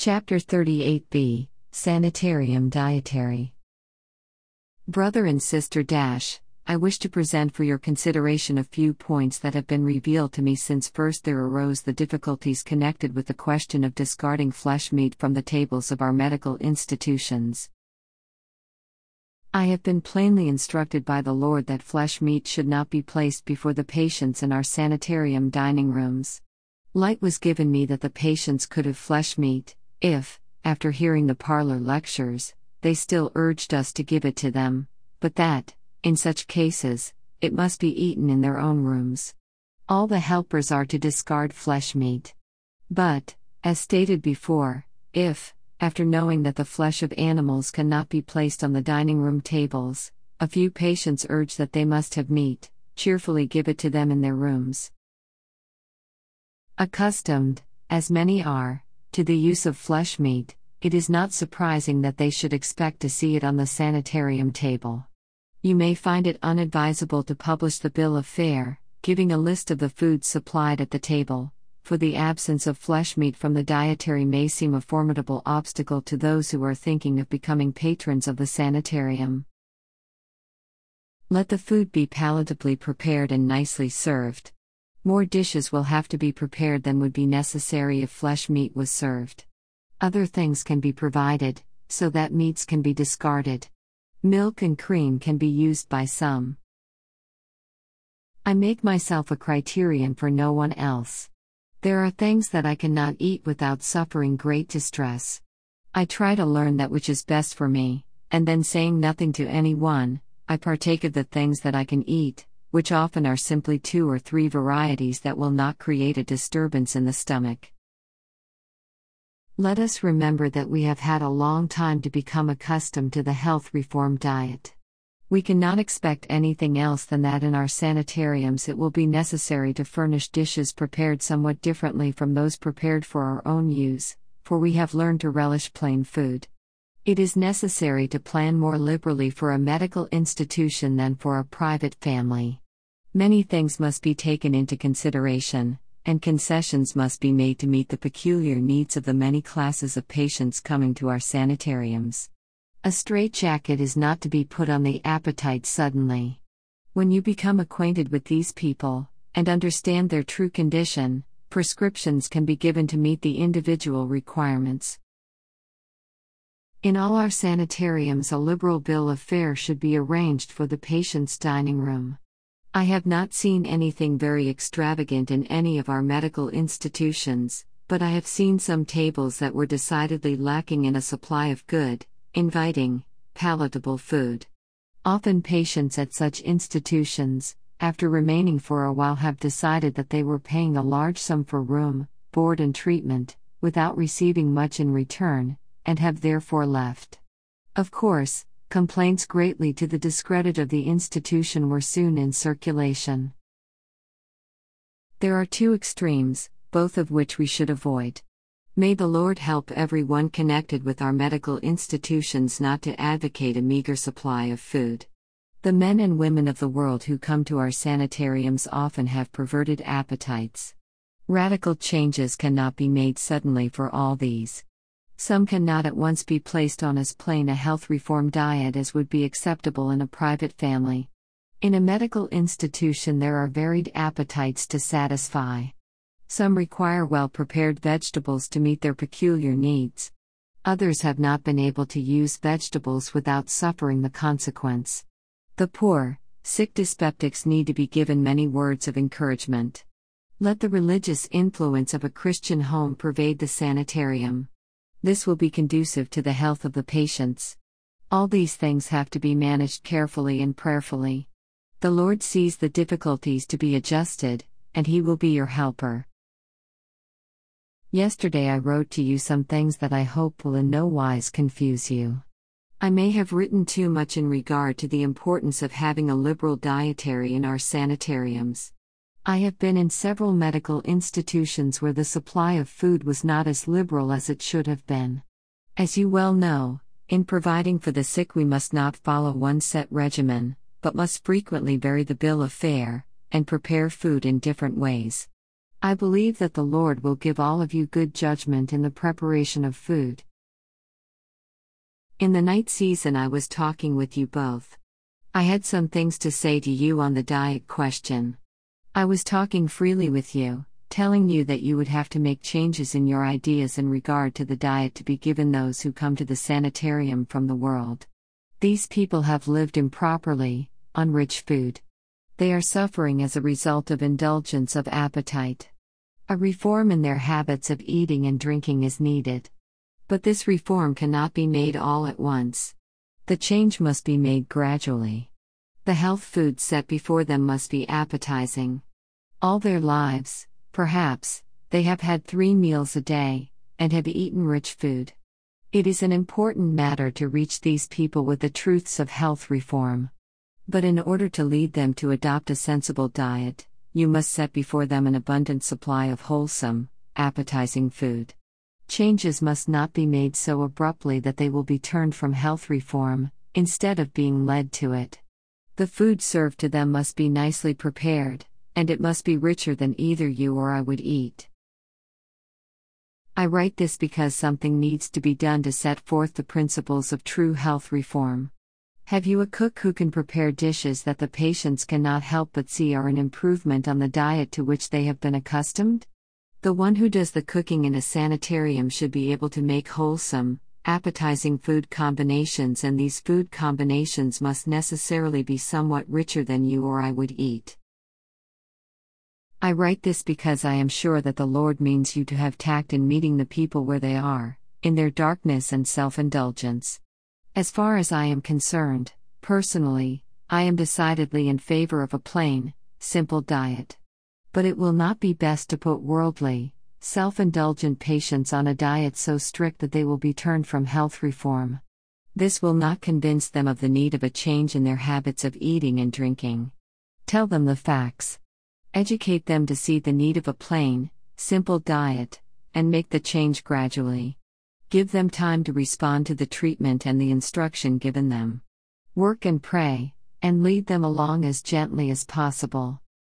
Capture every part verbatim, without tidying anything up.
Chapter thirty-eight B, Sanitarium Dietary. Brother and Sister Dash, I wish to present for your consideration a few points that have been revealed to me since first there arose the difficulties connected with the question of discarding flesh meat from the tables of our medical institutions. I have been plainly instructed by the Lord that flesh meat should not be placed before the patients in our sanitarium dining rooms. Light was given me that the patients could have flesh meat, if, after hearing the parlor lectures, they still urged us to give it to them, but that, in such cases, it must be eaten in their own rooms. All the helpers are to discard flesh meat. But, as stated before, if, after knowing that the flesh of animals cannot be placed on the dining room tables, a few patients urge that they must have meat, cheerfully give it to them in their rooms. Accustomed, as many are, to the use of flesh meat, it is not surprising that they should expect to see it on the sanitarium table. You may find it unadvisable to publish the bill of fare, giving a list of the foods supplied at the table, for the absence of flesh meat from the dietary may seem a formidable obstacle to those who are thinking of becoming patrons of the sanitarium. Let the food be palatably prepared and nicely served. More dishes will have to be prepared than would be necessary if flesh meat was served. Other things can be provided, so that meats can be discarded. Milk and cream can be used by some. I make myself a criterion for no one else. There are things that I cannot eat without suffering great distress. I try to learn that which is best for me, and then saying nothing to anyone, I partake of the things that I can eat, which often are simply two or three varieties that will not create a disturbance in the stomach. Let us remember that we have had a long time to become accustomed to the health reform diet. We cannot expect anything else than that in our sanitariums it will be necessary to furnish dishes prepared somewhat differently from those prepared for our own use, for we have learned to relish plain food. It is necessary to plan more liberally for a medical institution than for a private family. Many things must be taken into consideration, and concessions must be made to meet the peculiar needs of the many classes of patients coming to our sanitariums. A straitjacket is not to be put on the appetite suddenly. When you become acquainted with these people, and understand their true condition, prescriptions can be given to meet the individual requirements. In all our sanitariums, a liberal bill of fare should be arranged for the patient's dining room. I have not seen anything very extravagant in any of our medical institutions, but I have seen some tables that were decidedly lacking in a supply of good, inviting, palatable food. Often patients at such institutions, after remaining for a while, have decided that they were paying a large sum for room, board and treatment, without receiving much in return, and have therefore left. Of course, complaints greatly to the discredit of the institution were soon in circulation. There are two extremes, both of which we should avoid. May the Lord help everyone connected with our medical institutions not to advocate a meager supply of food. The men and women of the world who come to our sanitariums often have perverted appetites. Radical changes cannot be made suddenly for all these. Some cannot at once be placed on as plain a health reform diet as would be acceptable in a private family. In a medical institution there are varied appetites to satisfy. Some require well-prepared vegetables to meet their peculiar needs. Others have not been able to use vegetables without suffering the consequence. The poor, sick dyspeptics need to be given many words of encouragement. Let the religious influence of a Christian home pervade the sanitarium. This will be conducive to the health of the patients. All these things have to be managed carefully and prayerfully. The Lord sees the difficulties to be adjusted, and He will be your helper. Yesterday I wrote to you some things that I hope will in no wise confuse you. I may have written too much in regard to the importance of having a liberal dietary in our sanitariums. I have been in several medical institutions where the supply of food was not as liberal as it should have been. As you well know, in providing for the sick we must not follow one set regimen, but must frequently vary the bill of fare, and prepare food in different ways. I believe that the Lord will give all of you good judgment in the preparation of food. In the night season, I was talking with you both. I had some things to say to you on the diet question. I was talking freely with you, telling you that you would have to make changes in your ideas in regard to the diet to be given those who come to the sanitarium from the world. These people have lived improperly, on rich food. They are suffering as a result of indulgence of appetite. A reform in their habits of eating and drinking is needed. But this reform cannot be made all at once. The change must be made gradually. The health food set before them must be appetizing. All their lives, perhaps, they have had three meals a day, and have eaten rich food. It is an important matter to reach these people with the truths of health reform. But in order to lead them to adopt a sensible diet, you must set before them an abundant supply of wholesome, appetizing food. Changes must not be made so abruptly that they will be turned from health reform, instead of being led to it. The food served to them must be nicely prepared, and it must be richer than either you or I would eat. I write this because something needs to be done to set forth the principles of true health reform. Have you a cook who can prepare dishes that the patients cannot help but see are an improvement on the diet to which they have been accustomed? The one who does the cooking in a sanitarium should be able to make wholesome, appetizing food combinations, and these food combinations must necessarily be somewhat richer than you or I would eat. I write this because I am sure that the Lord means you to have tact in meeting the people where they are, in their darkness and self-indulgence. As far as I am concerned, personally, I am decidedly in favor of a plain, simple diet. But it will not be best to put worldly, self-indulgent patients on a diet so strict that they will be turned from health reform. This will not convince them of the need of a change in their habits of eating and drinking. Tell them the facts. Educate them to see the need of a plain, simple diet, and make the change gradually. Give them time to respond to the treatment and the instruction given them. Work and pray, and lead them along as gently as possible.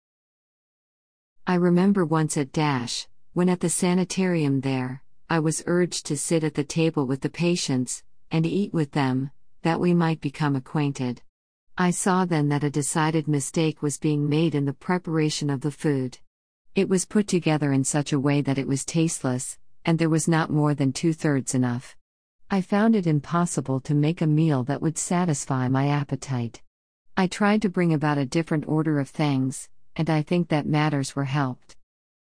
I remember once at Dash, when at the sanitarium there, I was urged to sit at the table with the patients, and eat with them, that we might become acquainted. I saw then that a decided mistake was being made in the preparation of the food. It was put together in such a way that it was tasteless, and there was not more than two-thirds enough. I found it impossible to make a meal that would satisfy my appetite. I tried to bring about a different order of things, and I think that matters were helped.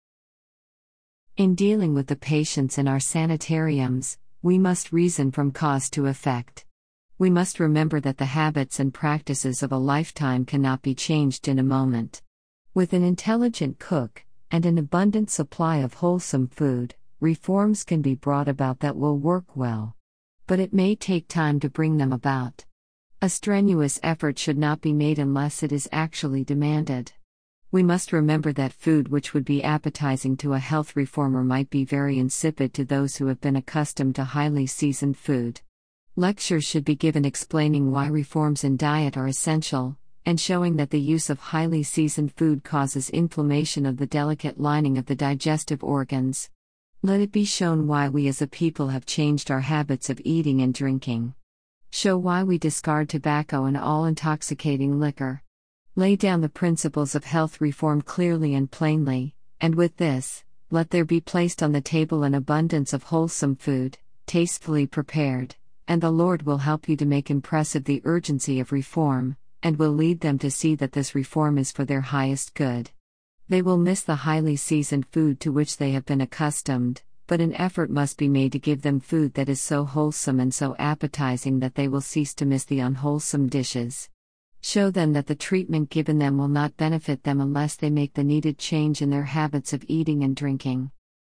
In dealing with the patients in our sanitariums, we must reason from cause to effect. We must remember that the habits and practices of a lifetime cannot be changed in a moment. With an intelligent cook, and an abundant supply of wholesome food, reforms can be brought about that will work well. But it may take time to bring them about. A strenuous effort should not be made unless it is actually demanded. We must remember that food which would be appetizing to a health reformer might be very insipid to those who have been accustomed to highly seasoned food. Lectures should be given explaining why reforms in diet are essential, and showing that the use of highly seasoned food causes inflammation of the delicate lining of the digestive organs. Let it be shown why we as a people have changed our habits of eating and drinking. Show why we discard tobacco and all intoxicating liquor. Lay down the principles of health reform clearly and plainly, and with this, let there be placed on the table an abundance of wholesome food, tastefully prepared, and the Lord will help you to make impressive the urgency of reform, and will lead them to see that this reform is for their highest good. They will miss the highly seasoned food to which they have been accustomed, but an effort must be made to give them food that is so wholesome and so appetizing that they will cease to miss the unwholesome dishes. Show them that the treatment given them will not benefit them unless they make the needed change in their habits of eating and drinking.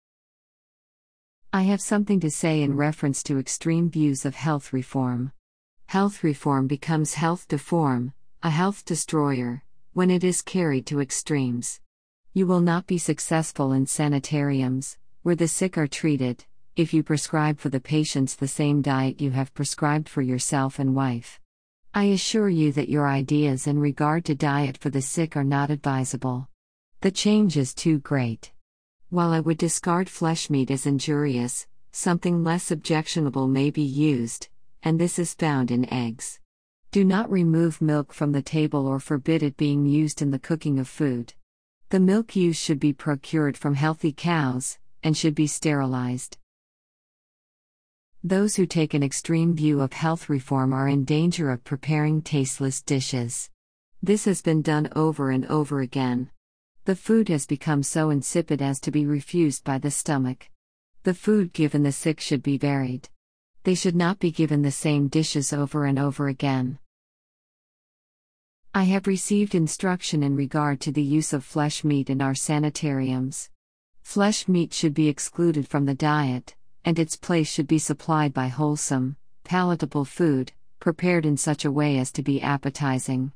I have something to say in reference to extreme views of health reform. Health reform becomes health deform, a health destroyer, when it is carried to extremes. You will not be successful in sanitariums, where the sick are treated, if you prescribe for the patients the same diet you have prescribed for yourself and wife. I assure you that your ideas in regard to diet for the sick are not advisable. The change is too great. While I would discard flesh meat as injurious, something less objectionable may be used, and this is found in eggs. Do not remove milk from the table or forbid it being used in the cooking of food. The milk used should be procured from healthy cows, and should be sterilized. Those who take an extreme view of health reform are in danger of preparing tasteless dishes. This has been done over and over again. The food has become so insipid as to be refused by the stomach. The food given the sick should be varied. They should not be given the same dishes over and over again. I have received instruction in regard to the use of flesh meat in our sanitariums. Flesh meat should be excluded from the diet, and its place should be supplied by wholesome, palatable food, prepared in such a way as to be appetizing.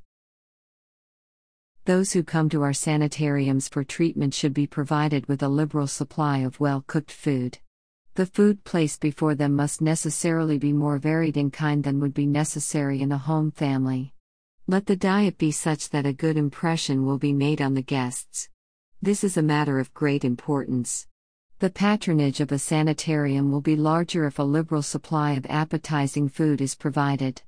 Those who come to our sanitariums for treatment should be provided with a liberal supply of well-cooked food. The food placed before them must necessarily be more varied in kind than would be necessary in a home family. Let the diet be such that a good impression will be made on the guests. This is a matter of great importance. The patronage of a sanitarium will be larger if a liberal supply of appetizing food is provided.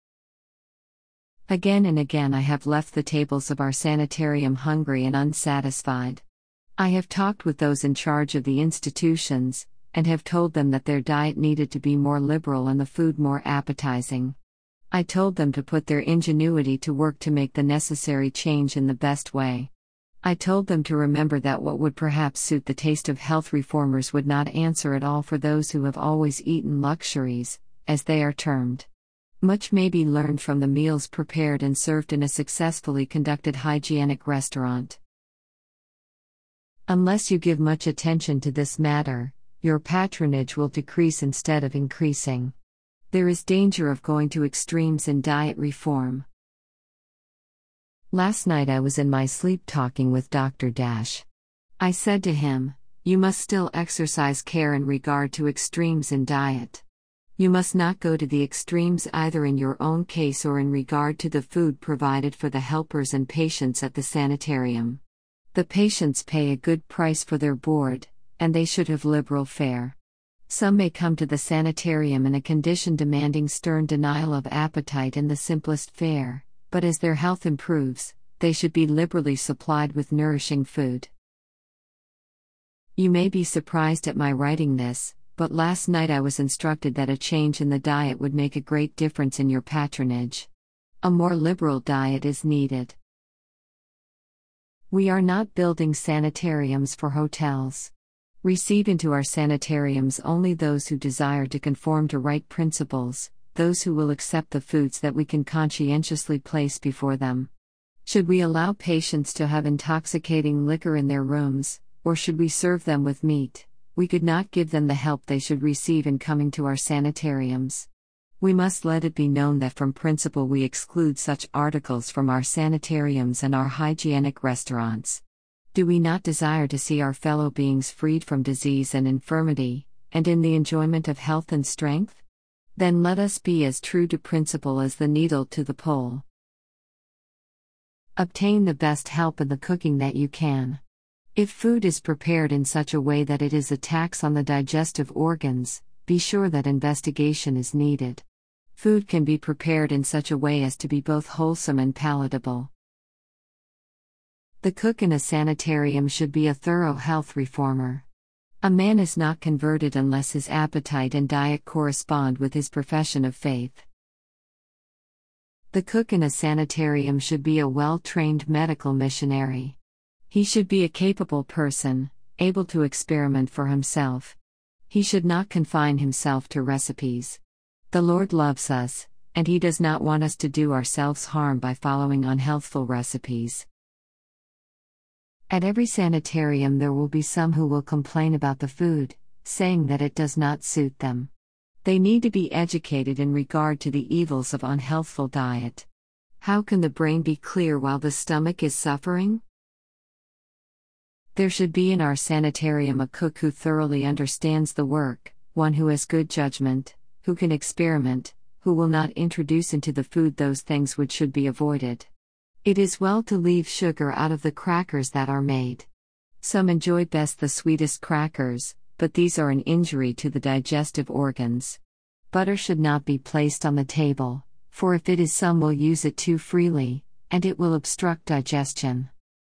Again and again I have left the tables of our sanitarium hungry and unsatisfied. I have talked with those in charge of the institutions, and have told them that their diet needed to be more liberal and the food more appetizing. I told them to put their ingenuity to work to make the necessary change in the best way. I told them to remember that what would perhaps suit the taste of health reformers would not answer at all for those who have always eaten luxuries, as they are termed. Much may be learned from the meals prepared and served in a successfully conducted hygienic restaurant. Unless you give much attention to this matter, your patronage will decrease instead of increasing. There is danger of going to extremes in diet reform. Last night I was in my sleep talking with Doctor Dash. I said to him, "You must still exercise care in regard to extremes in diet. You must not go to the extremes either in your own case or in regard to the food provided for the helpers and patients at the sanitarium. The patients pay a good price for their board, and they should have liberal fare. Some may come to the sanitarium in a condition demanding stern denial of appetite and the simplest fare, but as their health improves, they should be liberally supplied with nourishing food." You may be surprised at my writing this, but last night I was instructed that a change in the diet would make a great difference in your patronage. A more liberal diet is needed. We are not building sanitariums for hotels. Receive into our sanitariums only those who desire to conform to right principles, those who will accept the foods that we can conscientiously place before them. Should we allow patients to have intoxicating liquor in their rooms, or should we serve them with meat, we could not give them the help they should receive in coming to our sanitariums. We must let it be known that from principle we exclude such articles from our sanitariums and our hygienic restaurants. Do we not desire to see our fellow beings freed from disease and infirmity, and in the enjoyment of health and strength? Then let us be as true to principle as the needle to the pole. Obtain the best help in the cooking that you can. If food is prepared in such a way that it is a tax on the digestive organs, be sure that investigation is needed. Food can be prepared in such a way as to be both wholesome and palatable. The cook in a sanitarium should be a thorough health reformer. A man is not converted unless his appetite and diet correspond with his profession of faith. The cook in a sanitarium should be a well-trained medical missionary. He should be a capable person, able to experiment for himself. He should not confine himself to recipes. The Lord loves us, and He does not want us to do ourselves harm by following unhealthful recipes. At every sanitarium there will be some who will complain about the food, saying that it does not suit them. They need to be educated in regard to the evils of unhealthful diet. How can the brain be clear while the stomach is suffering? There should be in our sanitarium a cook who thoroughly understands the work, one who has good judgment, who can experiment, who will not introduce into the food those things which should be avoided. It is well to leave sugar out of the crackers that are made. Some enjoy best the sweetest crackers, but these are an injury to the digestive organs. Butter should not be placed on the table, for if it is, some will use it too freely, and it will obstruct digestion.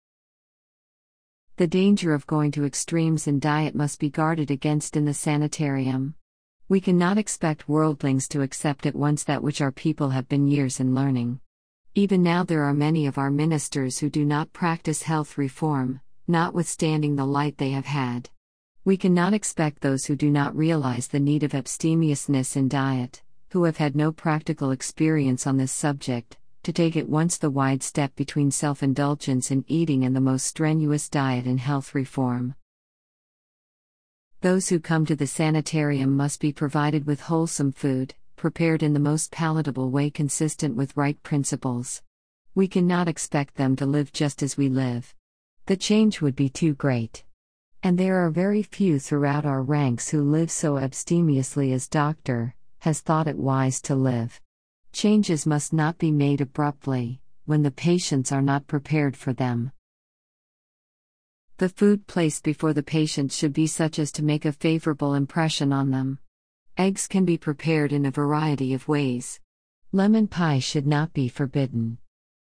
The danger of going to extremes in diet must be guarded against in the sanitarium. We cannot expect worldlings to accept at once that which our people have been years in learning. Even now there are many of our ministers who do not practice health reform, notwithstanding the light they have had. We cannot expect those who do not realize the need of abstemiousness in diet, who have had no practical experience on this subject, to take at once the wide step between self-indulgence in eating and the most strenuous diet in health reform. Those who come to the sanitarium must be provided with wholesome food, prepared in the most palatable way consistent with right principles. We cannot expect them to live just as we live. The change would be too great. And there are very few throughout our ranks who live so abstemiously as Doctor has thought it wise to live. Changes must not be made abruptly, when the patients are not prepared for them. The food placed before the patients should be such as to make a favorable impression on them. Eggs can be prepared in a variety of ways. Lemon pie should not be forbidden.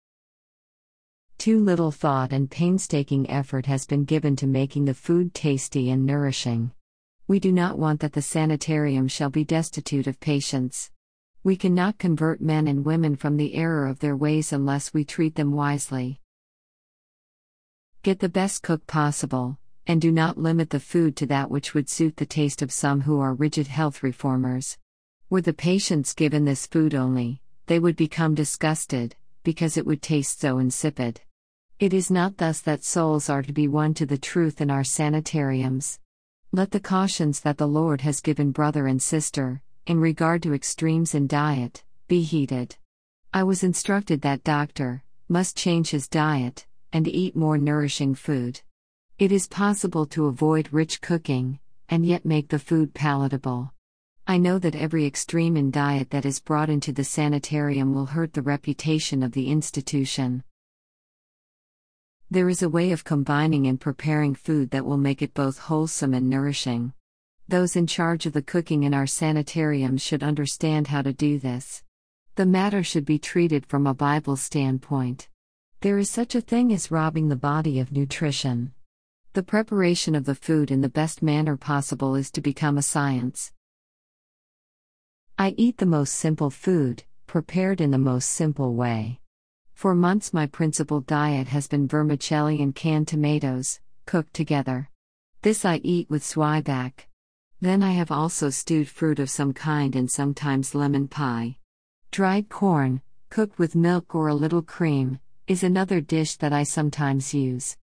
Too little thought and painstaking effort has been given to making the food tasty and nourishing. We do not want that the sanitarium shall be destitute of patients. We cannot convert men and women from the error of their ways unless we treat them wisely. Get the best cook possible, and do not limit the food to that which would suit the taste of some who are rigid health reformers. Were the patients given this food only, they would become disgusted, because it would taste so insipid. It is not thus that souls are to be won to the truth in our sanitariums. Let the cautions that the Lord has given brother and sister, in regard to extremes in diet, be heeded. I was instructed that Doctor must change his diet, and eat more nourishing food. It is possible to avoid rich cooking, and yet make the food palatable. I know that every extreme in diet that is brought into the sanitarium will hurt the reputation of the institution. There is a way of combining and preparing food that will make it both wholesome and nourishing. Those in charge of the cooking in our sanitariums should understand how to do this. The matter should be treated from a Bible standpoint. There is such a thing as robbing the body of nutrition. The preparation of the food in the best manner possible is to become a science. I eat the most simple food, prepared in the most simple way. For months my principal diet has been vermicelli and canned tomatoes, cooked together. This I eat with zwieback. Then I have also stewed fruit of some kind and sometimes lemon pie. Dried corn, cooked with milk or a little cream, is another dish that I sometimes use.